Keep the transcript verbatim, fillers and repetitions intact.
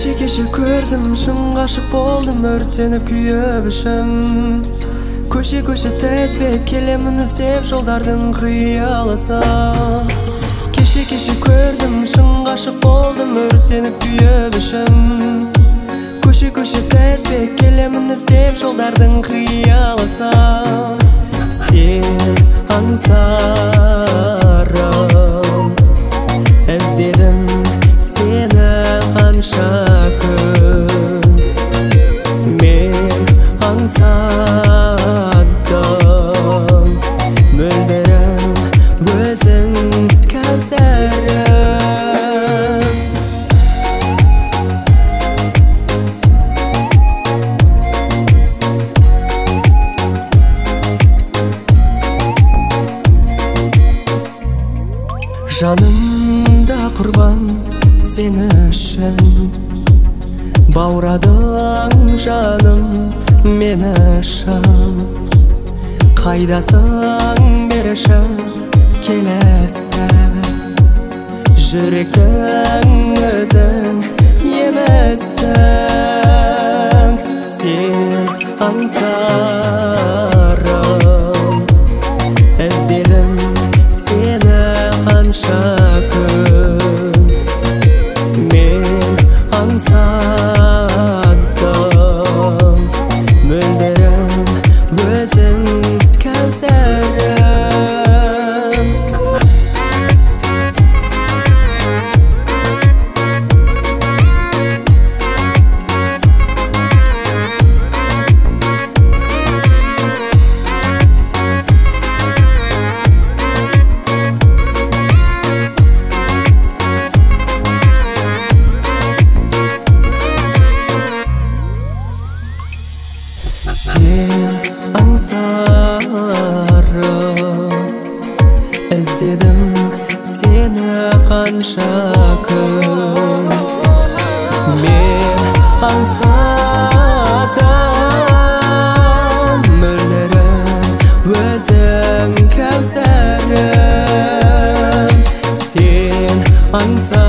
Кеше-кеше көрдім, шын ғашық болдым, өртеніп күйіп ішім. Көше-көше тізбек келемін іздеп жолдардың қиялысын. Кеше-кеше көрдім, шын ғашық болдым, өртеніп күйіп ішім. Көше-көше тізбек келемін іздеп жолдардың қиялысын. Сен аңсарым, іздедім сені қанша күн. Мен аңсадым мөлдірім өзің кәусәрім. Жанымда құрбан сені үшін, баурадың жаным мені шын. Қайдасың берші келесі, жүректің өзің емессің. Сен аңсарым, іздедім сені қанша күн. Мен аңсадым мөлдірім өзің кәусәрім. Сен аңсарым, іздедім сені қанша күн. Мен аңсадым мөлдірім өзің кәусәрім. Сен аңсарым,